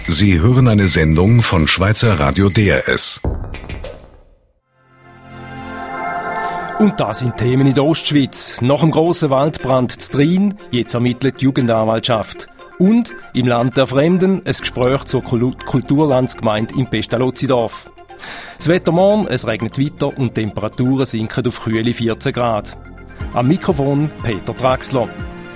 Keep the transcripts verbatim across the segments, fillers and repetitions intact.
Sie hören eine Sendung von Schweizer Radio D R S. Und das sind Themen in der Ostschweiz. Nach dem grossen Waldbrand zu Trin, jetzt ermittelt die Jugendanwaltschaft. Und im Land der Fremden ein Gespräch zur Kulturlandsgemeinde im Pestalozzi-Dorf. Das Wetter morgen, es regnet weiter und die Temperaturen sinken auf kühle vierzehn Grad. Am Mikrofon Peter Draxler.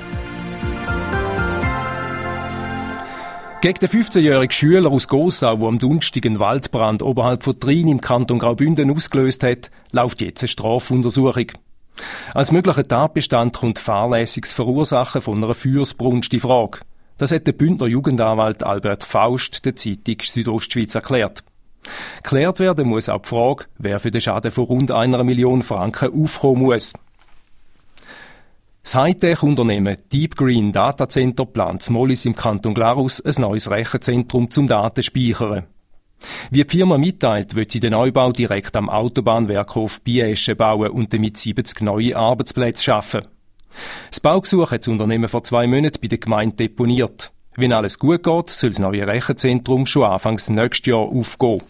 Gegen den fünfzehnjährigen Schüler aus Gossau, der am Donnerstag einen Waldbrand oberhalb von Trin im Kanton Graubünden ausgelöst hat, läuft jetzt eine Strafuntersuchung. Als möglicher Tatbestand kommt fahrlässiges Verursachen von einer Feuersbrunst in Frage. Das hat der Bündner Jugendanwalt Albert Faust der Zeitung Südostschweiz erklärt. Geklärt werden muss auch die Frage, wer für den Schaden von rund einer Million Franken aufkommen muss. Das Hightech-Unternehmen Deep Green Data Center plant in Mollis im Kanton Glarus ein neues Rechenzentrum zum Datenspeichern. Wie die Firma mitteilt, will sie den Neubau direkt am Autobahnwerkhof Bieschen bauen und damit siebzig neue Arbeitsplätze schaffen. Das Baugesuch hat das Unternehmen vor zwei Monaten bei der Gemeinde deponiert. Wenn alles gut geht, soll das neue Rechenzentrum schon Anfangs nächstes Jahr aufgehen.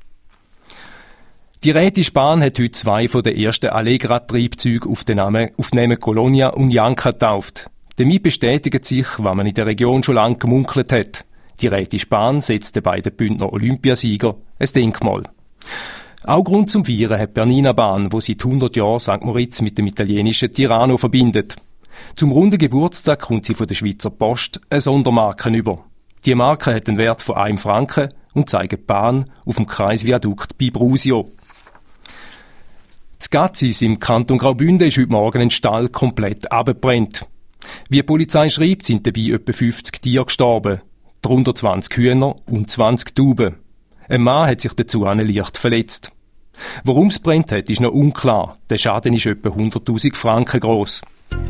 Die Rätische Bahn hat heute zwei von den ersten Allegra-Triebzüge auf den Namen, auf den Namen Colonia und Janka getauft. Damit bestätigt sich, was man in der Region schon lange gemunkelt hat. Die Rätische Bahn setzt den beiden Bündner Olympiasieger ein Denkmal. Auch Grund zum Feiern hat die Bernina Bahn, wo seit hundert Jahren Sankt Moritz mit dem italienischen Tirano verbindet. Zum runden Geburtstag kommt sie von der Schweizer Post eine Sondermarke über. Die Marke hat einen Wert von einem Franken und zeigt die Bahn auf dem Kreisviadukt bei Brusio. In Gazis im Kanton Graubünden ist heute Morgen ein Stall komplett abgebrannt. Wie die Polizei schreibt, sind dabei etwa fünfzig Tiere gestorben, darunter zwanzig Hühner und zwanzig Tauben. Ein Mann hat sich dazu leicht verletzt. Warum es brennt hat, ist noch unklar. Der Schaden ist etwa hunderttausend Franken gross.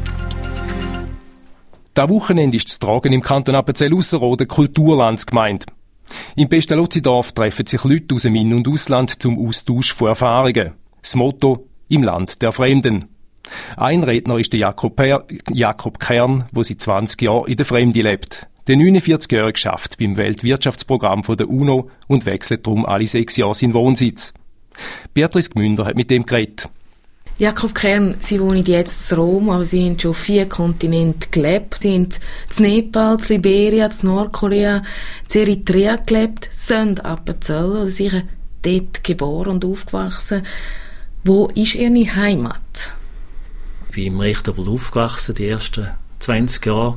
Dieses Wochenende ist das Tragen im Kanton Appenzell-Ausserrhoden Kulturlandsgemeinde. Im Pestalozzi-Dorf treffen sich Leute aus dem In- und Ausland zum Austausch von Erfahrungen. Das Motto: im Land der Fremden. Ein Redner ist der Jakob, per- Jakob Kern, der seit zwanzig Jahren in der Fremde lebt. Der neunundvierzigjährige schafft beim Weltwirtschaftsprogramm von der UNO und wechselt darum alle sechs Jahre seinen Wohnsitz. Beatrice Gmünder hat mit dem geredet. Jakob Kern, Sie wohnen jetzt in Rom, aber Sie haben schon auf vier Kontinenten gelebt. Sie haben in Nepal, in Liberia, in Nordkorea, in Eritrea gelebt, sind Appenzell oder sicher dort geboren und aufgewachsen. Wo ist Ihre Heimat? Ich bin im Richterbul aufgewachsen, die ersten zwanzig Jahre.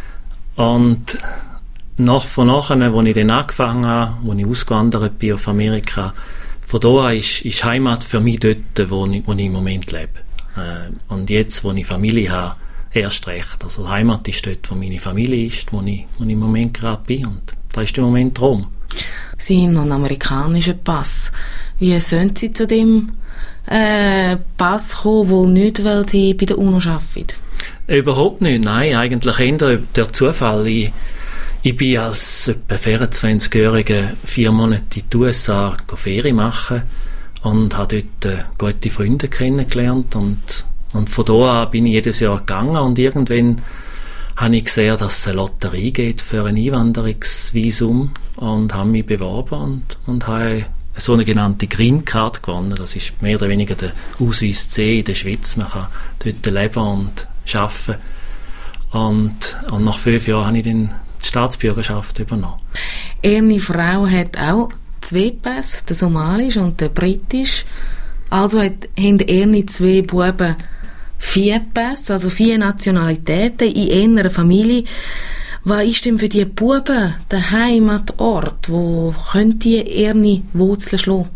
Und nach von nachher, als ich dann angefangen habe, als ich ausgewandert bin auf Amerika, von da an ist, ist Heimat für mich dort, wo ich, wo ich im Moment lebe. Äh, und jetzt, wo ich Familie habe, erst recht. Also Heimat ist dort, wo meine Familie ist, wo ich, wo ich im Moment gerade bin. Und da ist im Moment Rom. Sie haben noch einen amerikanischen Pass. Wie sind Sie zu dem äh, Pass gekommen, wohl nicht, weil Sie bei der UNO arbeiten? Überhaupt nicht, nein. Eigentlich eher der Zufall. Ich, ich bin als etwa vierundzwanzigjähriger vier Monate in die U S A Ferien machen und habe dort äh, gute Freunde kennengelernt. Und, und von da an bin ich jedes Jahr gegangen und irgendwann habe ich gesehen, dass es eine Lotterie gibt für ein Einwanderungsvisum und habe mich beworben und, und habe eine sogenannte Green Card gewonnen. Das ist mehr oder weniger der Ausweis C in der Schweiz. Man kann dort leben und arbeiten. Und, und nach fünf Jahren habe ich dann die Staatsbürgerschaft übernommen. Ihre Frau hat auch zwei Pässe, den somalischen und den britischen. Also hat, haben ihre zwei Buben vier Pässe, also vier Nationalitäten in einer Familie. Was ist denn für die Buben der Heimatort? Wo können die ihre Wurzeln schlagen?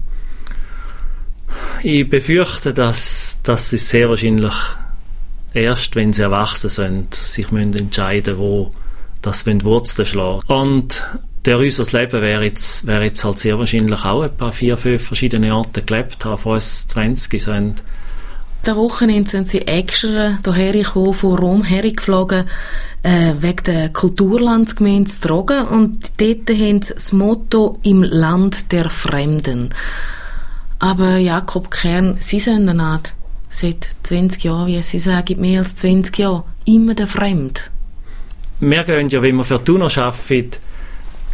Ich befürchte, dass, dass sie sehr wahrscheinlich erst, wenn sie erwachsen sind, sich müssen entscheiden, wo das Wurzeln schlagen. Und der unser Leben wäre jetzt, wäre jetzt halt sehr wahrscheinlich auch ein paar vier, fünf verschiedene Orte gelebt haben, vor uns zwanzig sind. Der Wochenende sind sie extra hierher gekommen, von Rom hergeflogen, äh, wegen der Kulturlandsgemeinde zu tragen. Und dort haben sie das Motto «Im Land der Fremden». Aber Jakob Kern, Sie sind eine Art seit zwanzig Jahren, wie Sie sagen, mehr als zwanzig Jahre, immer der Fremd. Wir gehen ja, wenn wir für die UNO arbeiten,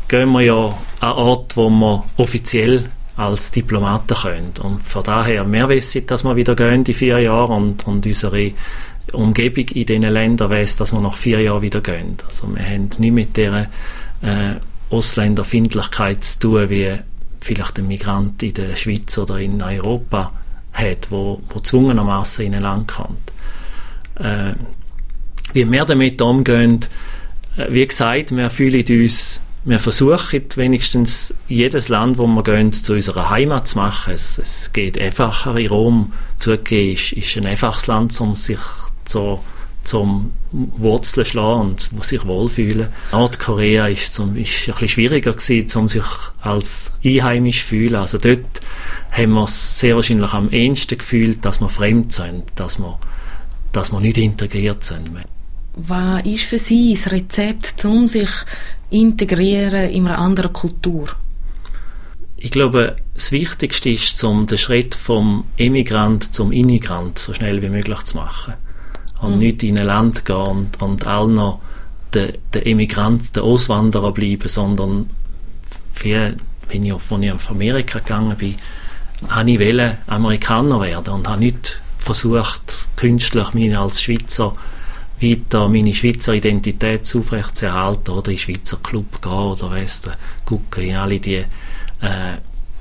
gehen wir ja an Orte, wo wir offiziell als Diplomaten können. Und von daher, wir wissen, dass wir wieder gehen in vier Jahren und, und unsere Umgebung in diesen Ländern weiss, dass wir nach vier Jahren wieder gehen. Also wir haben nicht mit dieser äh, Ausländerfindlichkeit zu tun, wie vielleicht ein Migrant in der Schweiz oder in Europa hat, wo, wo zwungenermassen in ein Land kommt. Äh, wie wir damit umgehen, äh, wie gesagt, wir fühlen uns, wir versuchen wenigstens jedes Land, wo wir gehen, zu unserer Heimat zu machen. Es, es geht einfacher. In Rom zugegeben ist, ist ein einfaches Land, um sich zu, zum Wurzeln zu schlagen und sich wohlfühlen. Nordkorea ist, zum, ist ein bisschen schwieriger gewesen, um sich als einheimisch zu fühlen. Also dort haben wir es sehr wahrscheinlich am ehesten gefühlt, dass wir fremd sind, dass wir, dass wir nicht integriert sind. Was ist für Sie das Rezept, um sich integrieren in einer anderen Kultur? Ich glaube, das Wichtigste ist, um den Schritt vom Emigrant zum Immigrant so schnell wie möglich zu machen. Und mhm. nicht in ein Land gehen und, und all noch der, der Emigrant, der Auswanderer bleiben, sondern wie, wenn ich auf, als ich auf Amerika gegangen bin, habe ich wollte Amerikaner werden und habe nicht versucht, künstlich mich als Schweizer weiter meine Schweizer Identität aufrechtzuerhalten oder in den Schweizer Club gehen oder weiss du, gucken in alle die äh,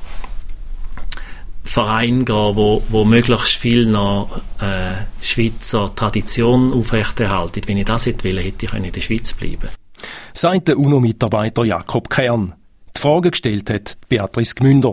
Vereine gehen, wo, wo möglichst viel noch äh, Schweizer Tradition aufrechterhalten. Wenn ich das hätte wollen, hätte ich in der Schweiz bleiben. Sagt der UNO-Mitarbeiter Jakob Kern. Die Frage gestellt hat Beatrice Gmünder.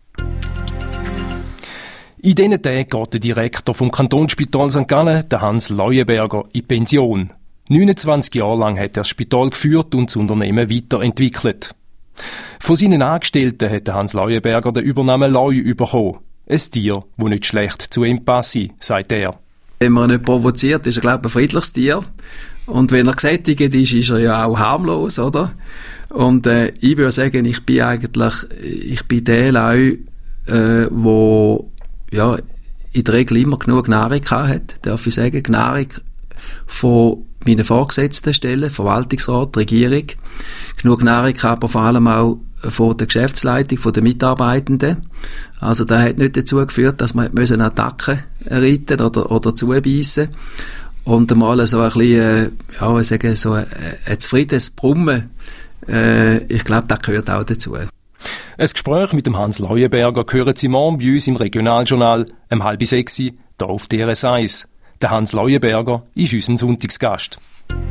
In diesen Tagen geht der Direktor vom Kantonsspital Sankt Gallen, der Hans Leuenberger, in Pension. neunundzwanzig Jahre lang hat er das Spital geführt und das Unternehmen weiterentwickelt. Von seinen Angestellten hat Hans Leuenberger den Übernamen Leu bekommen. Ein Tier, das nicht schlecht zu ihm passe, sagt er. Wenn man ihn nicht provoziert, ist er, glaube ich, ein friedliches Tier. Und wenn er gesättigt ist, ist er ja auch harmlos, oder? Und äh, ich würde sagen, ich bin eigentlich, ich bin der Leu, äh, wo ja, in der Regel immer genug Nahrung hat, darf ich sagen, Nahrung von meinen Vorgesetzten Stellen, Verwaltungsrat, Regierung, genug Nahrung, aber vor allem auch von der Geschäftsleitung, von den Mitarbeitenden. Also das hat nicht dazu geführt, dass man müssen Attacken reiten oder, oder zubeissen. Und einmal so ein bisschen, ja, ich sage, so ein, ein zufriedenes Brummen, äh, ich glaube, das gehört auch dazu. Ein Gespräch mit dem Hans Leuenberger hören Sie morgen bei uns im Regionaljournal um halb sechs hier auf D R S eins. Der Hans Leuenberger ist unser Sonntagsgast.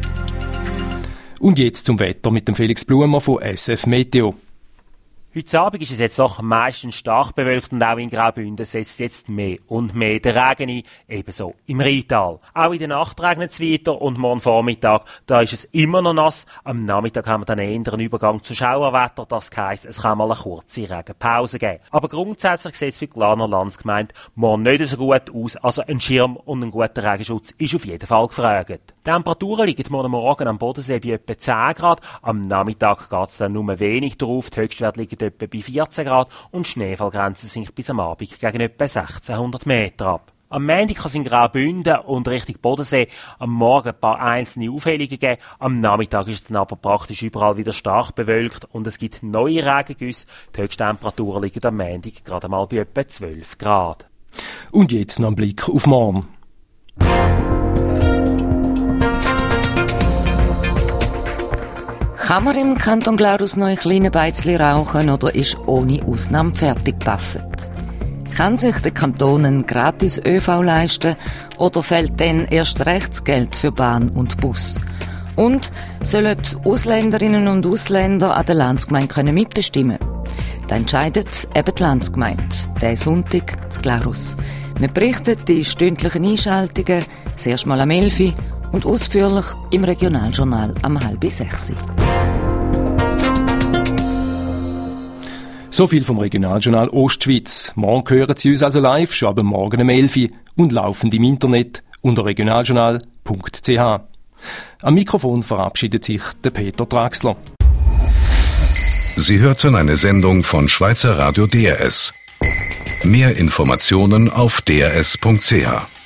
Und jetzt zum Wetter mit dem Felix Blumer von S F Meteo. Heute Abend ist es jetzt noch meistens stark bewölkt und auch in Graubünden setzt jetzt mehr und mehr der Regen ein, ebenso im Rheintal. Auch in der Nacht regnet es weiter und morgen Vormittag, da ist es immer noch nass. Am Nachmittag haben wir dann eher einen Übergang zu Schauerwetter, das heisst, es kann mal eine kurze Regenpause geben. Aber grundsätzlich sieht es für die Glarner Landsgemeinde morgen nicht so gut aus, also ein Schirm und ein guter Regenschutz ist auf jeden Fall gefragt. Die Temperaturen liegen morgen Morgen am Bodensee bei etwa zehn Grad, am Nachmittag geht es dann nur wenig drauf, die Höchstwerte liegen etwa bei vierzehn Grad und die Schneefallgrenze sinkt bis am Abend gegen etwa sechzehnhundert Meter ab. Am Montag kann es in Graubünden und Richtung Bodensee am Morgen ein paar einzelne Aufhellungen geben, am Nachmittag ist es dann aber praktisch überall wieder stark bewölkt und es gibt neue Regengüsse. Die Höchsttemperaturen liegen am Montag gerade mal bei etwa zwölf Grad. Und jetzt noch ein Blick auf morgen. Kann man im Kanton Glarus noch ein kleines Beizli rauchen oder ist ohne Ausnahme fertig gebaffet? Kann sich der Kanton einen gratis ÖV leisten oder fällt dann erst recht Geld für Bahn und Bus? Und sollen die Ausländerinnen und Ausländer an der Landsgemeinde können mitbestimmen? Da entscheidet eben die Landsgemeinde, diesen Sonntag zu Glarus. Wir berichten die stündlichen Einschaltungen, das erste Mal am elf Uhr und ausführlich im Regionaljournal am halb sechs. So viel vom Regionaljournal Ostschweiz. Morgen hören Sie uns also live, schon ab morgen um elf Uhr und laufend im Internet unter regionaljournal punkt c h. Am Mikrofon verabschiedet sich der Peter Draxler. Sie hörten eine Sendung von Schweizer Radio D R S. Mehr Informationen auf d r s punkt c h.